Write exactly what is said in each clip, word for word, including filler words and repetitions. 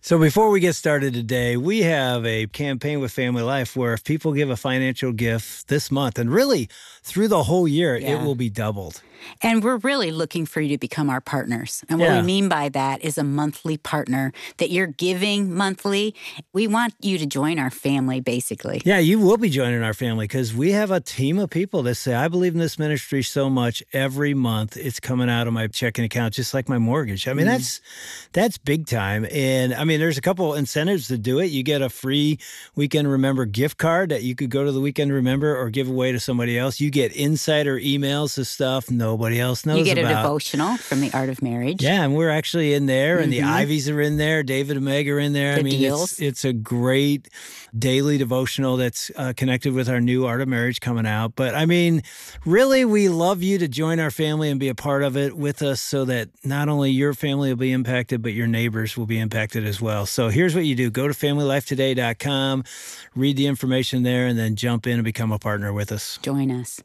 So before we get started today, we have a campaign with Family Life where if people give a financial gift this month, and really through the whole year, Yeah. it will be doubled. And we're really looking for you to become our partners. And what Yeah. we mean by that is a monthly partner, that you're giving monthly. We want you to join our family, basically. Yeah, you will be joining our family because we have a team of people that say, I believe in this ministry so much every month it's coming out of my checking account, just like my mortgage. I mean, mm. that's that's big time. And I mean, there's a couple incentives to do it. You get a free Weekend Remember gift card that you could go to the Weekend Remember or give away to somebody else. You get insider emails of stuff nobody else knows about. You get about. a devotional from the Art of Marriage. Yeah, and we're actually in there, and mm-hmm. the Ivies are in there. David and Meg are in there. The I mean, deals. It's, it's a great daily devotional that's uh, connected with our new Art of Marriage coming out. But I mean, really, we love you to join our family and be a part of it with us so that not only your family will be impacted, but your neighbors will be impacted as well. So here's what you do. Go to family life today dot com, read the information there, and then jump in and become a partner with us. Join us.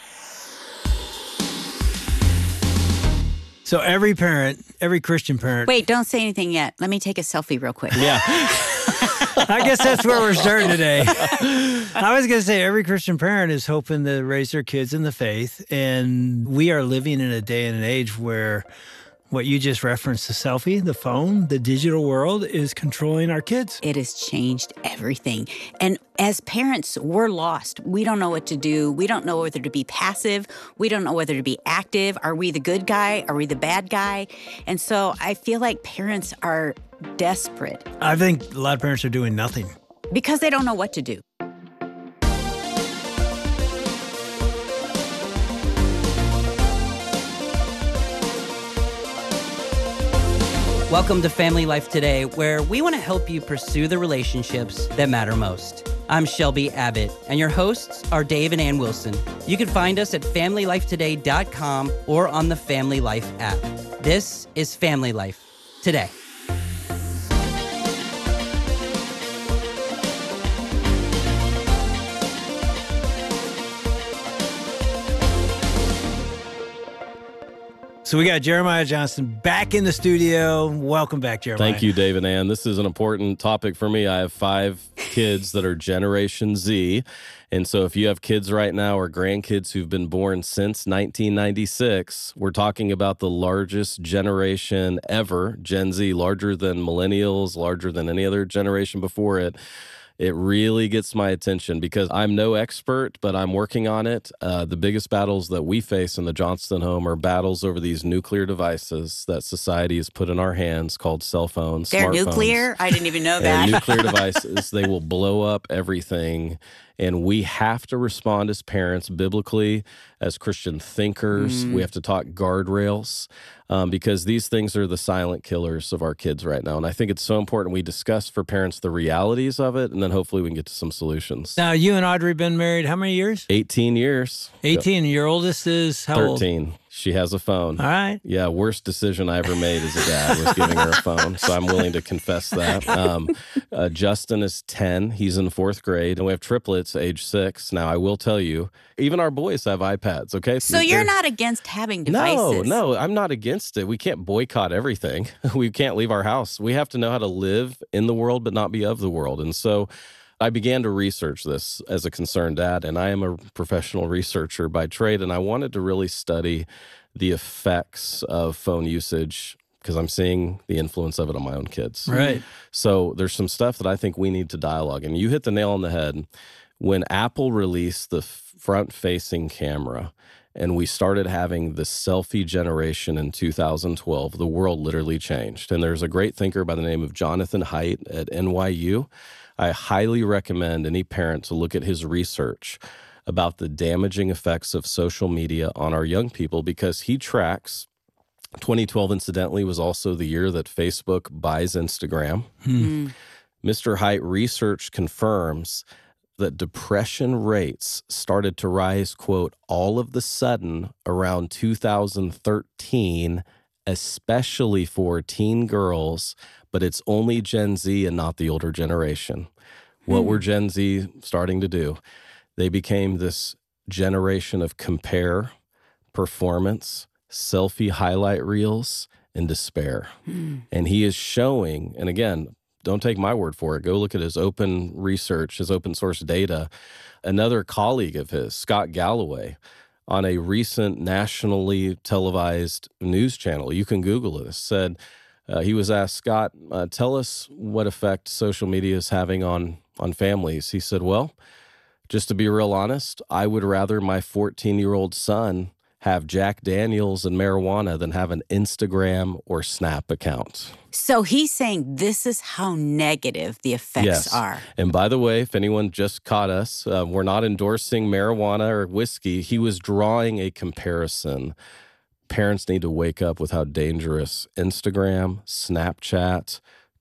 So every parent, every Christian parent. Wait, don't say anything yet. Let me take a selfie real quick. Yeah. I guess that's where we're starting today. I was going to say every Christian parent is hoping to raise their kids in the faith. And we are living in a day and an age where what you just referenced, the selfie, the phone, the digital world is controlling our kids. It has changed everything. And as parents, we're lost. We don't know what to do. We don't know whether to be passive. We don't know whether to be active. Are we the good guy? Are we the bad guy? And so I feel like parents are desperate. I think a lot of parents are doing nothing. Because they don't know what to do. Welcome to Family Life Today, where we want to help you pursue the relationships that matter most. I'm Shelby Abbott, and your hosts are Dave and Ann Wilson. You can find us at family life today dot com or on the Family Life app. This is Family Life Today. So we got Jeremiah Johnston back in the studio. Welcome back, Jeremiah. Thank you, Dave and Ann. This is an important topic for me. I have five kids that are Generation Z. And so if you have kids right now or grandkids who've been born since nineteen ninety-six, we're talking about the largest generation ever, Gen Z, larger than millennials, larger than any other generation before it. It really gets my attention because I'm no expert, but I'm working on it. Uh, the biggest battles that we face in the Johnston home are battles over these nuclear devices that society has put in our hands called cell phones, They're smartphones. nuclear? I didn't even know that. And nuclear devices, they will blow up everything. And we have to respond as parents biblically, as Christian thinkers. Mm. We have to talk guardrails um, because these things are the silent killers of our kids right now. And I think it's so important we discuss for parents the realities of it, and then hopefully we can get to some solutions. Now, you and Audrey been married how many years? eighteen years. eighteen. Your oldest is how old? thirteen. She has a phone. All right. Yeah, worst decision I ever made as a dad was giving her a phone. So I'm willing to confess that. Um, uh, Justin is ten. He's in fourth grade. And we have triplets, age six. Now, I will tell you, even our boys have iPads, okay? So you're They're, not against having devices? No, no, I'm not against it. We can't boycott everything. We can't leave our house. We have to know how to live in the world but not be of the world. And so I began to research this as a concerned dad, and I am a professional researcher by trade, and I wanted to really study the effects of phone usage because I'm seeing the influence of it on my own kids. Right. So there's some stuff that I think we need to dialogue, and you hit the nail on the head. When Apple released the front-facing camera and we started having the selfie generation in two thousand twelve, the world literally changed. And there's a great thinker by the name of Jonathan Haidt at N Y U. I highly recommend any parent to look at his research about the damaging effects of social media on our young people because he tracks. twenty twelve, incidentally, was also the year that Facebook buys Instagram. Hmm. Mister Haidt research confirms that depression rates started to rise, quote, all of the sudden around two thousand thirteen, especially for teen girls, but it's only Gen Z and not the older generation. What Hmm. were Gen Z starting to do? They became this generation of compare, performance, selfie highlight reels, and despair. Hmm. And he is showing, and again, Don't take my word for it. Go look at his open research, his open source data. Another colleague of his, Scott Galloway, on a recent nationally televised news channel, you can Google this, said uh, he was asked, Scott, uh, tell us what effect social media is having on, on families. He said, well, just to be real honest, I would rather my fourteen-year-old son have Jack Daniels and marijuana than have an Instagram or Snap account. So he's saying this is how negative the effects yes. are. And by the way, if anyone just caught us, uh, we're not endorsing marijuana or whiskey. He was drawing a comparison. Parents need to wake up with how dangerous Instagram, Snapchat,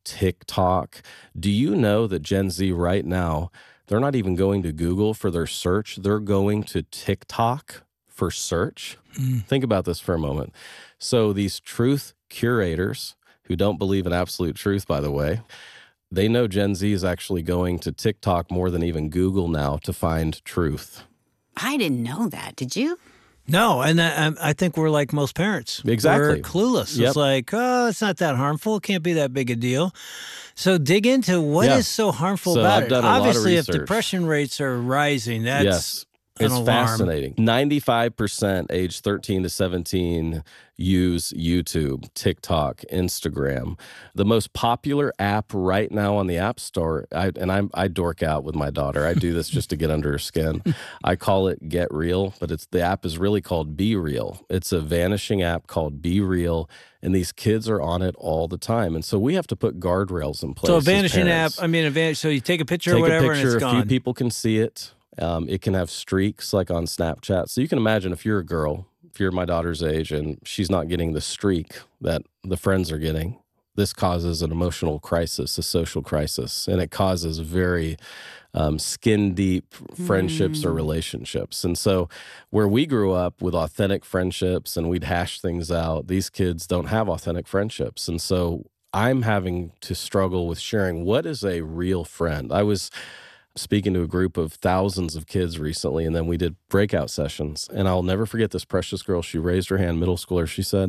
TikTok. Do you know that Gen Z right now, they're not even going to Google for their search. They're going to TikTok for search. Mm. Think about this for a moment. So these truth curators, who don't believe in absolute truth, by the way, they know Gen Z is actually going to TikTok more than even Google now to find truth. I didn't know that. Did you? No, and I, I think we're like most parents. Exactly. We're clueless. Yep. It's like, oh, it's not that harmful. It can't be that big a deal. So dig into what yeah. is so harmful so about I've it. Done a Obviously, lot of if depression rates are rising, that's yes. an It's alarm. fascinating. ninety-five percent age thirteen to seventeen use YouTube, TikTok, Instagram. The most popular app right now on the App Store, I, and I, I dork out with my daughter. I do this just to get under her skin. I call it Get Real, but it's the app is really called Be Real. It's a vanishing app called Be Real, and these kids are on it all the time. And so we have to put guardrails in place. So a vanishing app, parents. I mean, a van- so you take a picture take or whatever a picture, and it's a gone. few people can see it. Um, it can have streaks like on Snapchat. So you can imagine if you're a girl, if you're my daughter's age and she's not getting the streak that the friends are getting, this causes an emotional crisis, a social crisis, and it causes very um, skin-deep friendships mm. or relationships. And so where we grew up with authentic friendships and we'd hash things out, these kids don't have authentic friendships. And so I'm having to struggle with sharing what is a real friend. I was speaking to a group of thousands of kids recently, and then we did breakout sessions. And I'll never forget this precious girl. She raised her hand, middle schooler. She said,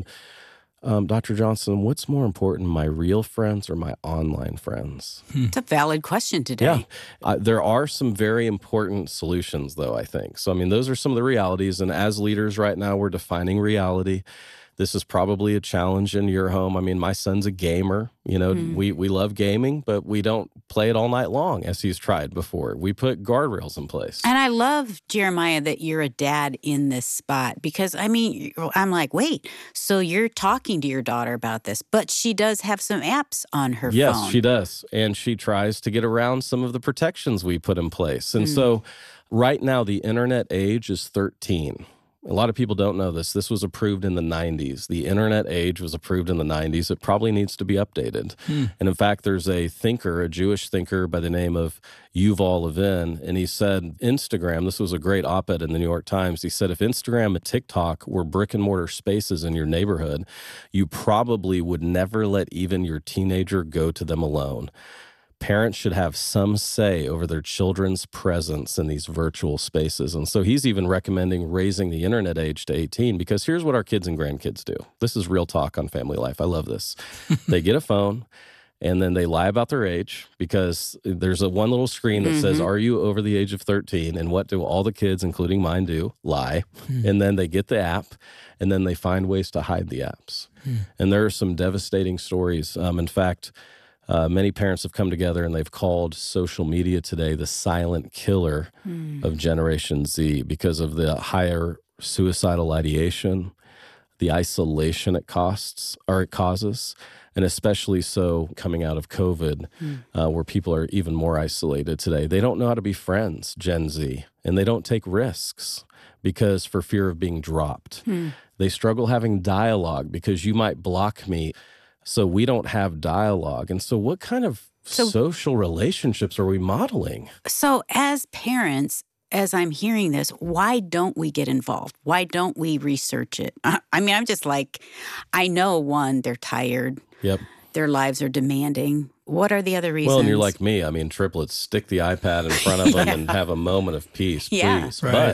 um, Doctor Johnson, what's more important, my real friends or my online friends? Hmm. It's a valid question today. Yeah. Uh, there are some very important solutions, though, I think. So, I mean, those are some of the realities. And as leaders right now, we're defining reality. This is probably a challenge in your home. I mean, my son's a gamer. You know, mm. we, we love gaming, but we don't play it all night long as he's tried before. We put guardrails in place. And I love, Jeremiah, that you're a dad in this spot because, I mean, I'm like, wait, so you're talking to your daughter about this, but she does have some apps on her yes, phone. Yes, she does. And she tries to get around some of the protections we put in place. And mm. so right now, the internet age is thirteen. A lot of people don't know this. This was approved in the nineties. The internet age was approved in the nineties. It probably needs to be updated. Hmm. And in fact, there's a thinker, a Jewish thinker by the name of Yuval Levin, and he said Instagram, this was a great op-ed in the New York Times. He said if Instagram and TikTok were brick and mortar spaces in your neighborhood, you probably would never let even your teenager go to them alone. Parents should have some say over their children's presence in these virtual spaces. And so he's even recommending raising the internet age to eighteen because here's what our kids and grandkids do. This is real talk on Family Life. I love this. They get a phone and then they lie about their age because there's a one little screen that mm-hmm. says, are you over the age of thirteen? And what do all the kids, including mine, do? Lie. Mm. And then they get the app and then they find ways to hide the apps. Mm. And there are some devastating stories. Um, in fact, Uh, many parents have come together and they've called social media today the silent killer mm. of Generation Z because of the higher suicidal ideation, the isolation it costs or it causes, and especially so coming out of COVID, mm. uh, where people are even more isolated today. They don't know how to be friends, Gen Z, and they don't take risks because for fear of being dropped. Mm. They struggle having dialogue because you might block me. So we don't have dialogue. And so what kind of so, social relationships are we modeling? So as parents, as I'm hearing this, why don't we get involved? Why don't we research it? I mean, I'm just like, I know, one, they're tired. Yep. Their lives are demanding. What are the other reasons? Well, and you're like me. I mean, triplets, stick the iPad in front of them yeah. and have a moment of peace, yeah. please. Right. But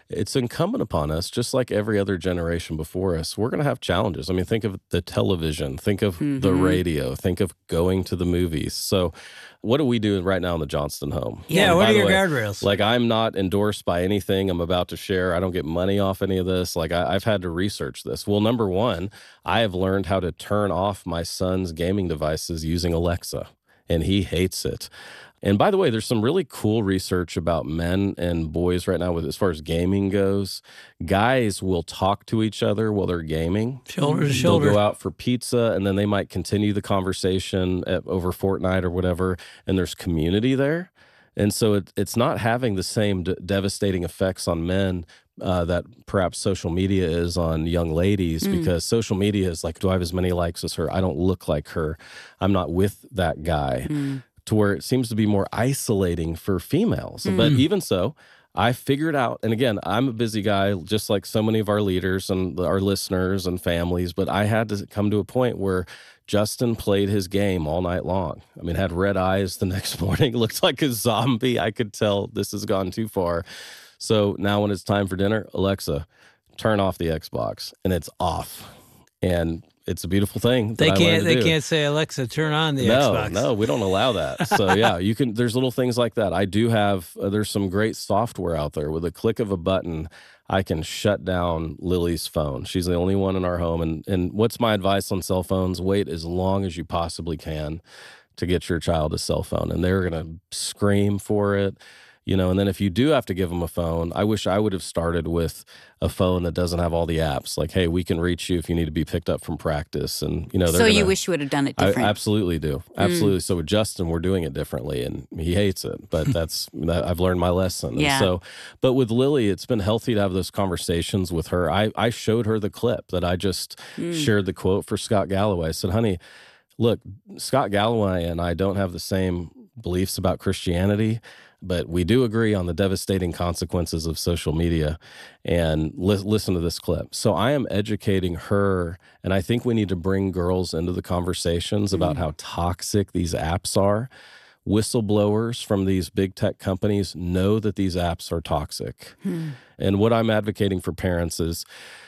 it's incumbent upon us, just like every other generation before us, we're going to have challenges. I mean, think of the television, think of mm-hmm. the radio, think of going to the movies. So what do we do right now in the Johnston home? Yeah, and what are your way, guardrails? Like, I'm not endorsed by anything I'm about to share. I don't get money off any of this. Like, I, I've had to research this. Well, number one, I have learned how to turn off my son's gaming devices using Alexa, and he hates it. And by the way, there's some really cool research about men and boys right now with as far as gaming goes. Guys will talk to each other while they're gaming. Shoulder to shoulder. They'll go out for pizza, and then they might continue the conversation at, over Fortnite or whatever, and there's community there. And so it, it's not having the same d- devastating effects on men uh, that perhaps social media is on young ladies, mm. because social media is like, do I have as many likes as her? I don't look like her. I'm not with that guy. Mm. To where it seems to be more isolating for females. Mm. But even so, I figured out, and again, I'm a busy guy, just like so many of our leaders and our listeners and families, but I had to come to a point where Justin played his game all night long. I mean, had red eyes the next morning, looked like a zombie. I could tell this has gone too far. So now when it's time for dinner, Alexa, turn off the Xbox, and it's off. And it's a beautiful thing. They can't. They do. can't say, Alexa, turn on the no, Xbox. No, we don't allow that. So yeah, you can. There's little things like that. I do have. Uh, there's some great software out there. With a click of a button, I can shut down Lily's phone. She's the only one in our home. And and what's my advice on cell phones? Wait as long as you possibly can to get your child a cell phone, and they're gonna scream for it. You know, and then if you do have to give them a phone, I wish I would have started with a phone that doesn't have all the apps. Like, hey, we can reach you if you need to be picked up from practice. And, you know, so gonna, you wish you would have done it different. I absolutely do. Absolutely. Mm. So with Justin, we're doing it differently, and he hates it. But that's, I've learned my lesson. Yeah. And so, but with Lily, it's been healthy to have those conversations with her. I, I showed her the clip that I just mm. shared the quote for Scott Galloway. I said, honey, look, Scott Galloway and I don't have the same beliefs about Christianity, but we do agree on the devastating consequences of social media. And li- listen to this clip. So I am educating her, and I think we need to bring girls into the conversations mm-hmm. about how toxic these apps are. Whistleblowers from these big tech companies know that these apps are toxic. Hmm. And what I'm advocating for parents is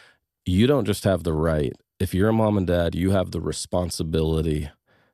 you don't just have the right. If you're a mom and dad, you have the responsibility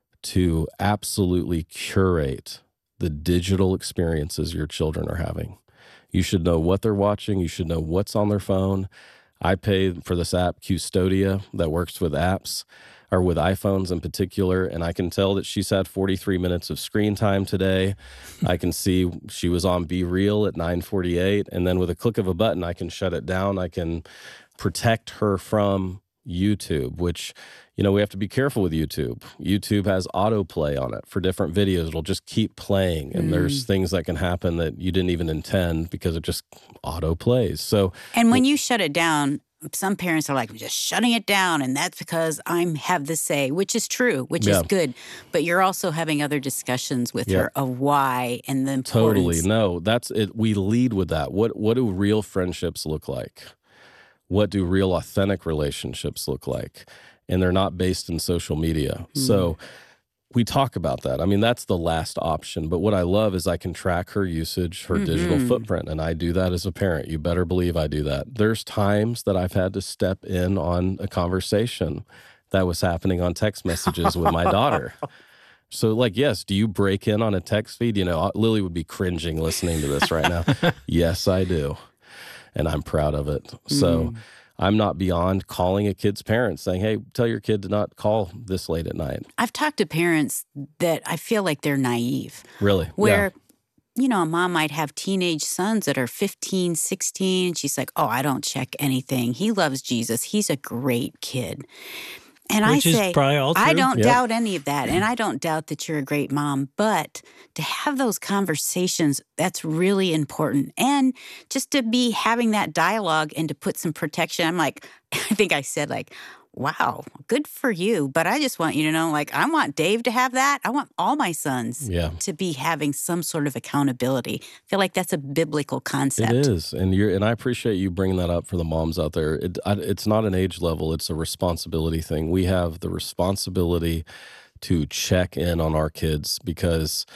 to absolutely curate the digital experiences your children are having. You should know what they're watching. You should know what's on their phone. I pay for this app, Custodia, that works with apps, or with iPhones in particular, and I can tell that she's had forty-three minutes of screen time today. I can see she was on Be Real at nine forty-eight, and then with a click of a button, I can shut it down. I can protect her from YouTube, which, you know, we have to be careful with YouTube. YouTube has autoplay on it for different videos. It'll just keep playing. And mm. there's things that can happen that you didn't even intend because it just auto plays. So, and when you shut it down, some parents are like, I'm just shutting it down. And that's because I have the say, which is true, which yeah. is good. But you're also having other discussions with yeah. her of why and the importance. Totally. No, that's it. We lead with that. What, what do real friendships look like? What do real authentic relationships look like? And they're not based in social media. Mm. So we talk about that. I mean, that's the last option. But what I love is I can track her usage, her mm-hmm. digital footprint. And I do that as a parent. You better believe I do that. There's times that I've had to step in on a conversation that was happening on text messages with my daughter. So, like, yes, do you break in on a text feed? You know, Lily would be cringing listening to this right now. Yes, I do. And I'm proud of it. So mm. I'm not beyond calling a kid's parents saying, hey, tell your kid to not call this late at night. I've talked to parents that I feel like they're naive. Really? Where, yeah. you know, a mom might have teenage sons that are fifteen, sixteen. She's like, oh, I don't check anything. He loves Jesus. He's a great kid. And Which I is say, probably all true. I don't yep. doubt any of that. And I don't doubt that you're a great mom. But to have those conversations, that's really important. And just to be having that dialogue and to put some protection. I'm like, I think I said like, wow, good for you. But I just want you to know, like, I want Dave to have that. I want all my sons yeah. to be having some sort of accountability. I feel like that's a biblical concept. It is. And you're, and I appreciate you bringing that up for the moms out there. It, I, it's not an age level. It's a responsibility thing. We have the responsibility to check in on our kids because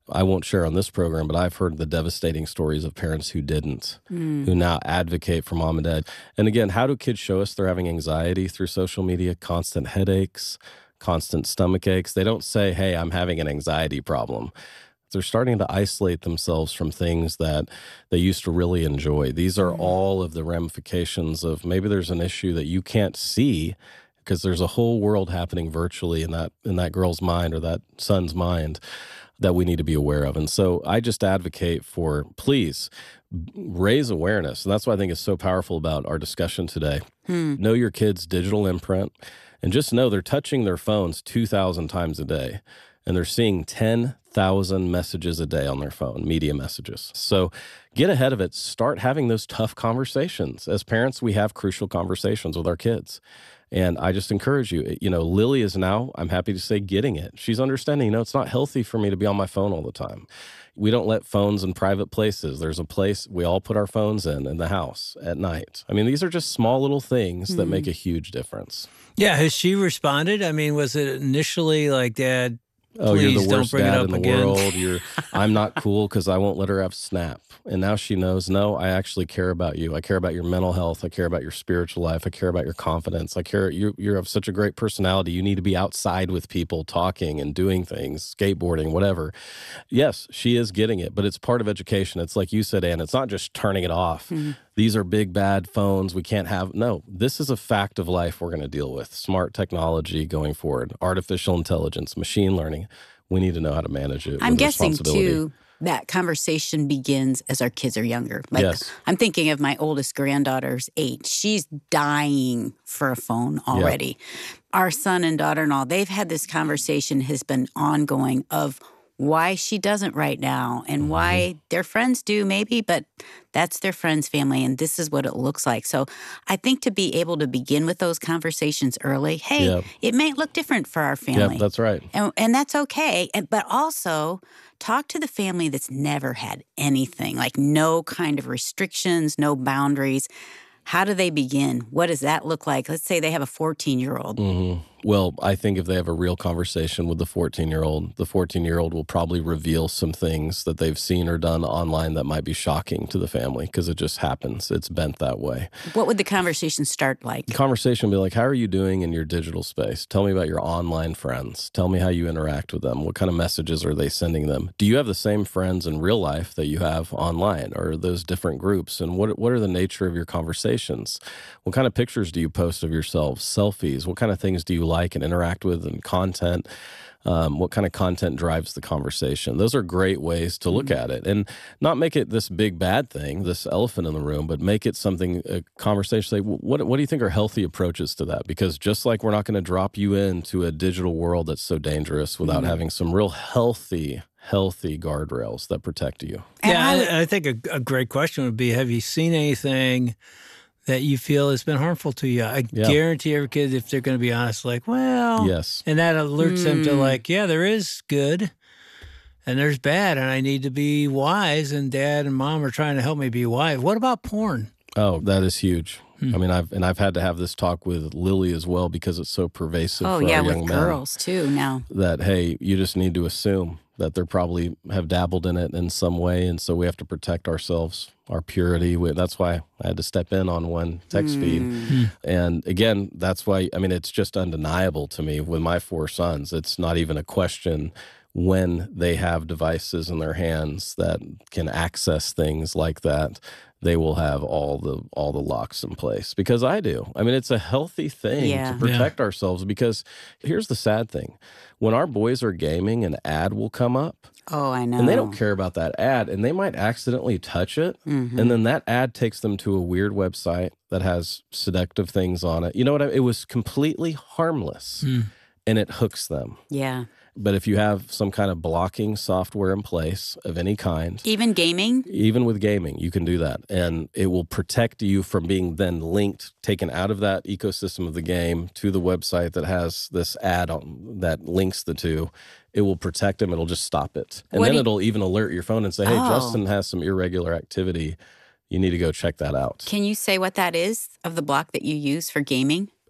I won't share on this program, but I've heard the devastating stories of parents who didn't, mm. who now advocate for mom and dad. And again, how do kids show us they're having anxiety through social media? Constant headaches, constant stomach aches. They don't say, hey, I'm having an anxiety problem. They're starting to isolate themselves from things that they used to really enjoy. These are all of the ramifications of maybe there's an issue that you can't see because there's a whole world happening virtually in that in that girl's mind or that son's mind that we need to be aware of. And so I just advocate for, please, raise awareness. And that's what I think is so powerful about our discussion today. Hmm. Know your kids' digital imprint, and just know they're touching their phones two thousand times a day, and they're seeing ten thousand messages a day on their phone, media messages. So get ahead of it. Start having those tough conversations. As parents, we have crucial conversations with our kids. And I just encourage you, you know, Lily is now, I'm happy to say, getting it. She's understanding, you know, it's not healthy for me to be on my phone all the time. We don't let phones in private places. There's a place we all put our phones in, in the house at night. I mean, these are just small little things mm. that make a huge difference. Yeah. Has she responded? I mean, was it initially like, Dad, oh, please you're the worst don't bring dad it up in the again. world. You're, I'm not cool because I won't let her have Snap. And now she knows, no, I actually care about you. I care about your mental health. I care about your spiritual life. I care about your confidence. I care, you you have such a great personality. You need to be outside with people talking and doing things, skateboarding, whatever. Yes, she is getting it, but it's part of education. It's like you said, Ann, it's not just turning it off. Mm-hmm. These are big, bad phones. We can't have, no, this is a fact of life we're going to deal with. Smart technology going forward, artificial intelligence, machine learning. We need to know how to manage it. I'm with guessing, too, that conversation begins as our kids are younger. Like, yes. I'm thinking of my oldest granddaughter's eight. She's dying for a phone already. Yep. Our son and daughter-in-law, they've had this conversation has been ongoing of why she doesn't right now and mm-hmm. why their friends do maybe, but that's their friend's family and this is what it looks like. So I think to be able to begin with those conversations early, hey, yep. it may look different for our family. Yep, that's right. And, and that's okay. And, but also talk to the family that's never had anything, like no kind of restrictions, no boundaries. How do they begin? What does that look like? Let's say they have a fourteen-year-old. Mm-hmm. Well, I think if they have a real conversation with the fourteen-year-old, the fourteen-year-old will probably reveal some things that they've seen or done online that might be shocking to the family because it just happens. It's bent that way. What would the conversation start like? The conversation would be like, how are you doing in your digital space? Tell me about your online friends. Tell me how you interact with them. What kind of messages are they sending them? Do you have the same friends in real life that you have online, or are those different groups? And what what are the nature of your conversations? What kind of pictures do you post of yourselves? Selfies? What kind of things do you like and interact with, and content? Um, what kind of content drives the conversation? Those are great ways to look mm-hmm. at it, and not make it this big bad thing, this elephant in the room, but make it something, a conversation. Say, what what do you think are healthy approaches to that? Because just like we're not going to drop you into a digital world that's so dangerous without mm-hmm. having some real healthy healthy guardrails that protect you. Yeah, I, I think a, a great question would be, have you seen anything that you feel has been harmful to you? I yeah. guarantee every kid, if they're going to be honest, like, well, yes. And that alerts mm. them to like, yeah, there is good and there's bad, and I need to be wise, and Dad and Mom are trying to help me be wise. What about porn? Oh, that is huge. Hmm. I mean, I've and I've had to have this talk with Lily as well because it's so pervasive. Oh, for yeah, our with young girls men, too now. That, hey, you just need to assume that they probably have dabbled in it in some way, and so we have to protect ourselves, our purity. We, that's why I had to step in on one text mm. feed. Mm. And again, that's why, I mean, it's just undeniable to me with my four sons. It's not even a question when they have devices in their hands that can access things like that. They will have all the all the locks in place, because I do. I mean, it's a healthy thing yeah. to protect yeah. ourselves, because here's the sad thing. When our boys are gaming, an ad will come up. Oh, I know. And they don't care about that ad, and they might accidentally touch it, mm-hmm. and then that ad takes them to a weird website that has seductive things on it. You know what? I, it was completely harmless, mm. and it hooks them. Yeah. But if you have some kind of blocking software in place of any kind. Even gaming? Even with gaming, you can do that. And it will protect you from being then linked, taken out of that ecosystem of the game to the website that has this ad on that links the two. It will protect them. It'll just stop it. And what then you... it'll even alert your phone and say, hey, oh. Justin has some irregular activity. You need to go check that out. Can you say what that is of the block that you use for gaming?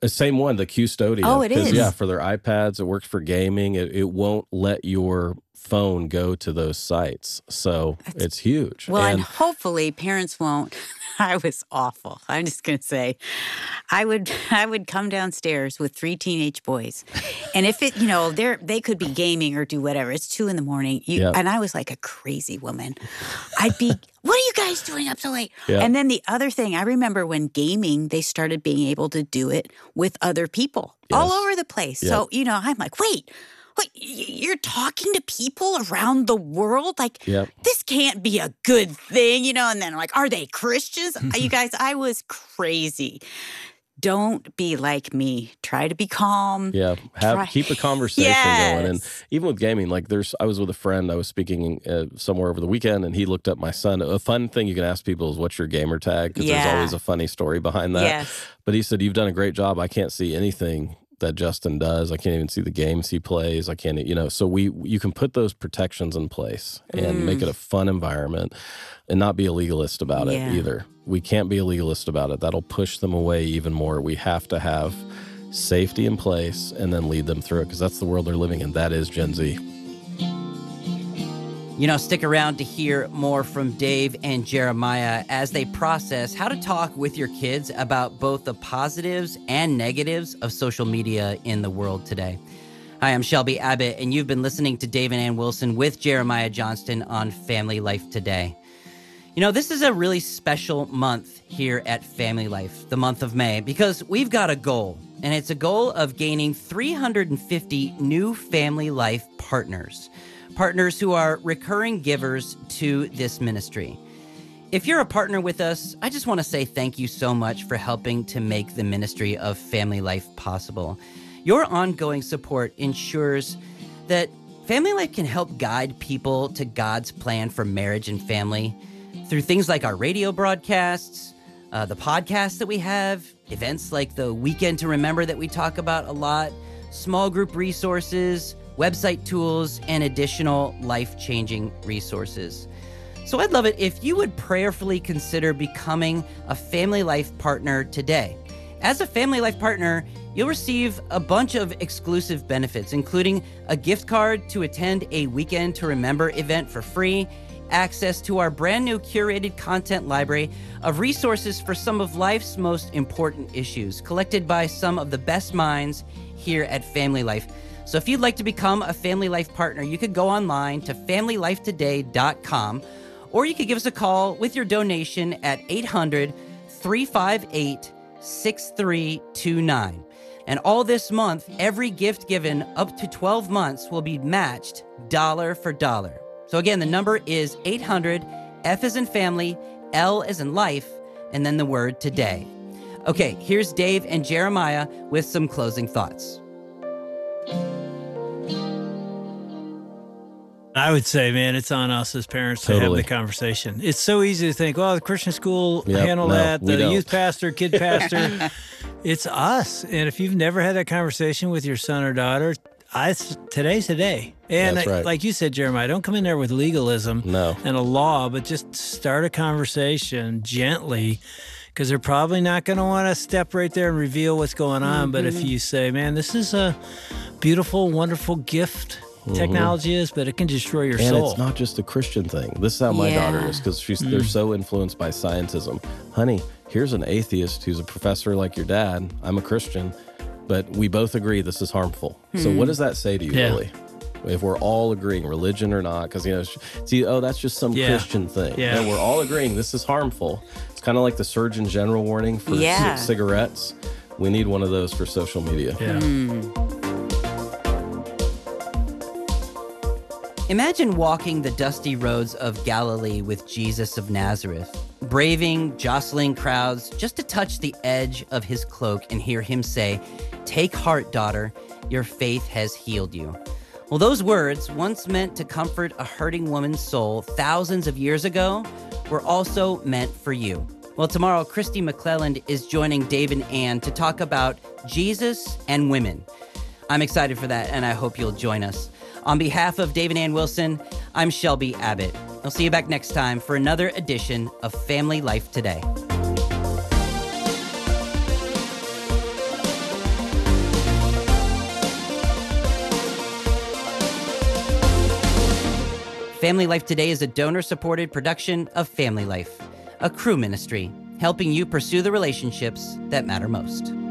The same one, the Custodia. Oh, it is? Yeah, for their iPads, it works for gaming. It, it won't let your phone go to those sites. So That's, it's huge. Well, and, and hopefully parents won't. I was awful. I'm just going to say, I would I would come downstairs with three teenage boys, and if it, you know, they they could be gaming or do whatever. It's two in the morning, you, yep. and I was like a crazy woman. I'd be, what are you guys doing up so late? Yep. And then the other thing, I remember when gaming, they started being able to do it with other people yes. all over the place. Yep. So you know, I'm like, wait. Wait, you're talking to people around the world? Like, yep. this can't be a good thing, you know? And then I'm like, are they Christians? You guys, I was crazy. Don't be like me. Try to be calm. Yeah, have Try. keep a conversation yes. going. And even with gaming, like there's, I was with a friend, I was speaking uh, somewhere over the weekend, and he looked up my son. A fun thing you can ask people is, what's your gamer tag? Because yeah. there's always a funny story behind that. Yes. But he said, you've done a great job. I can't see anything that Justin does. I can't even see the games he plays. I can't, you know, so we, you can put those protections in place and mm. make it a fun environment and not be a legalist about yeah. it either. We can't be a legalist about it. That'll push them away even more. We have to have safety in place and then lead them through it, because that's the world they're living in. That is Gen Z. You know, stick around to hear more from Dave and Jeremiah as they process how to talk with your kids about both the positives and negatives of social media in the world today. Hi, I'm Shelby Abbott, and you've been listening to Dave and Ann Wilson with Jeremiah Johnston on Family Life Today. You know, this is a really special month here at Family Life, the month of May, because we've got a goal, and it's a goal of gaining three hundred fifty new Family Life partners. Partners who are recurring givers to this ministry. If you're a partner with us, I just want to say thank you so much for helping to make the ministry of Family Life possible. Your ongoing support ensures that Family Life can help guide people to God's plan for marriage and family through things like our radio broadcasts, uh, the podcasts that we have, events like the Weekend to Remember that we talk about a lot, small group resources, website tools, and additional life-changing resources. So I'd love it if you would prayerfully consider becoming a Family Life partner today. As a Family Life partner, you'll receive a bunch of exclusive benefits, including a gift card to attend a Weekend to Remember event for free, access to our brand new curated content library of resources for some of life's most important issues, collected by some of the best minds here at Family Life. So if you'd like to become a Family Life partner, you could go online to family life today dot com, or you could give us a call with your donation at eight hundred, three five eight, six three two nine. And all this month, every gift given up to twelve months will be matched dollar for dollar. So again, the number is eight hundred, F as in family, L as in life, and then the word today. Okay, here's Dave and Jeremiah with some closing thoughts. I would say, man, it's on us as parents to Totally. have the conversation. It's so easy to think, well, the Christian school Yep, handle no, that, we the don't. youth pastor, kid pastor. It's us. And if you've never had that conversation with your son or daughter, I, today's the day. And That's right. like you said, Jeremiah, don't come in there with legalism No. and a law, but just start a conversation gently, because they're probably not going to want to step right there and reveal what's going on. Mm-hmm. But if you say, man, this is a beautiful, wonderful gift, mm-hmm. technology is, but it can destroy your and soul. It's not just a Christian thing. This is how my Yeah. daughter is, because she's Mm. they're so influenced by scientism. Honey, here's an atheist who's a professor like your dad. I'm a Christian, but we both agree this is harmful. So what does that say to you, Yeah. really? If we're all agreeing, religion or not, because, you know, see, oh, that's just some Yeah. Christian thing. Yeah. No, we're all agreeing this is harmful. It's kind of like the Surgeon General warning for Yeah. c- cigarettes. We need one of those for social media. Yeah. Imagine walking the dusty roads of Galilee with Jesus of Nazareth, braving, jostling crowds just to touch the edge of his cloak and hear him say, "Take heart, daughter, your faith has healed you." Well, those words, once meant to comfort a hurting woman's soul thousands of years ago, were also meant for you. Well, tomorrow, Christy McClelland is joining Dave and Ann to talk about Jesus and women. I'm excited for that, and I hope you'll join us. On behalf of Dave and Ann Wilson, I'm Shelby Abbott. I'll see you back next time for another edition of Family Life Today. Family Life Today is a donor-supported production of Family Life, a Cru ministry, helping you pursue the relationships that matter most.